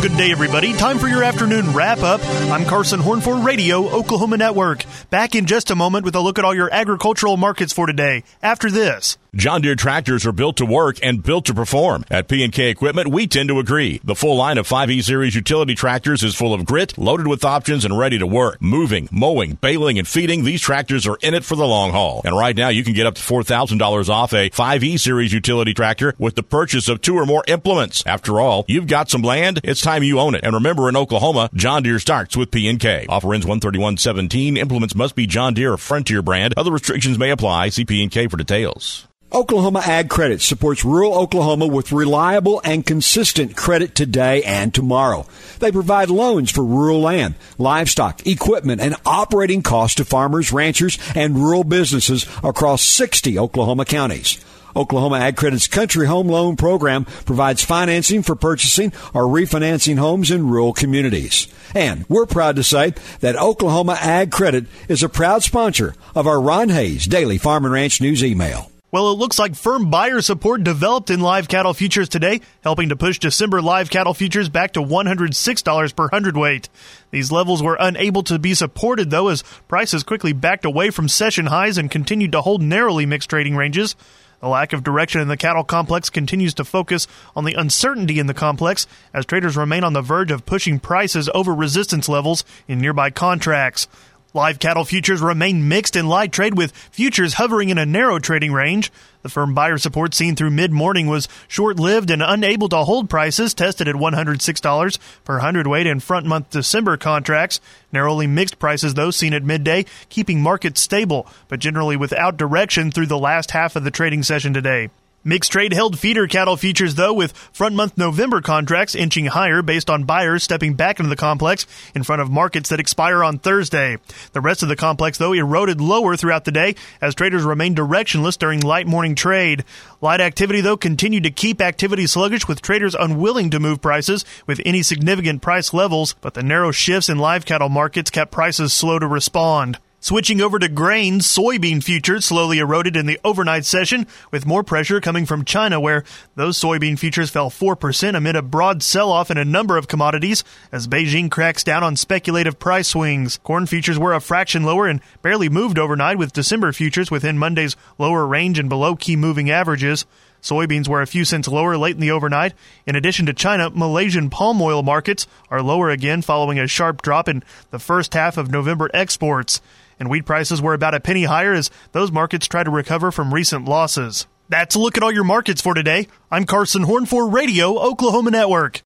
Good day, everybody. Time for your afternoon wrap-up. I'm Carson Horn for Radio Oklahoma Network. Back in just a moment with a look at all your agricultural markets for today. After this. John Deere tractors are built to work and built to perform. At P&K Equipment, we tend to agree. The full line of 5E Series utility tractors is full of grit, loaded with options, and ready to work. Moving, mowing, baling, and feeding, these tractors are in it for the long haul. And right now, you can get up to $4,000 off a 5E Series utility tractor with the purchase of 2 or more implements. After all, you've got some land, it's time you own it. And remember, in Oklahoma, John Deere starts with P&K. Offer ends 1/31/17. Implements must be John Deere or Frontier brand. Other restrictions may apply. See P&K for details. Oklahoma Ag Credit supports rural Oklahoma with reliable and consistent credit today and tomorrow. They provide loans for rural land, livestock, equipment, and operating costs to farmers, ranchers, and rural businesses across 60 Oklahoma counties. Oklahoma Ag Credit's Country Home Loan Program provides financing for purchasing or refinancing homes in rural communities. And we're proud to say that Oklahoma Ag Credit is a proud sponsor of our Ron Hayes Daily Farm and Ranch News email. Well, it looks like firm buyer support developed in live cattle futures today, helping to push December live cattle futures back to $106 per hundredweight. These levels were unable to be supported, though, as prices quickly backed away from session highs and continued to hold narrowly mixed trading ranges. The lack of direction in the cattle complex continues to focus on the uncertainty in the complex as traders remain on the verge of pushing prices over resistance levels in nearby contracts. Live cattle futures remain mixed in light trade, with futures hovering in a narrow trading range. The firm buyer support seen through mid-morning was short-lived and unable to hold prices tested at $106 per hundredweight in front-month December contracts. Narrowly mixed prices, though, seen at midday, keeping markets stable, but generally without direction through the last half of the trading session today. Mixed trade held feeder cattle futures, though, with front-month November contracts inching higher based on buyers stepping back into the complex in front of markets that expire on Thursday. The rest of the complex, though, eroded lower throughout the day as traders remained directionless during light morning trade. Light activity, though, continued to keep activity sluggish, with traders unwilling to move prices with any significant price levels, but the narrow shifts in live cattle markets kept prices slow to respond. Switching over to grains, soybean futures slowly eroded in the overnight session, with more pressure coming from China, where those soybean futures fell 4% amid a broad sell-off in a number of commodities as Beijing cracks down on speculative price swings. Corn futures were a fraction lower and barely moved overnight, with December futures within Monday's lower range and below key moving averages. Soybeans were a few cents lower late in the overnight. In addition to China, Malaysian palm oil markets are lower again following a sharp drop in the first half of November exports. And wheat prices were about a penny higher as those markets try to recover from recent losses. That's a look at all your markets for today. I'm Carson Horn for Radio Oklahoma Network.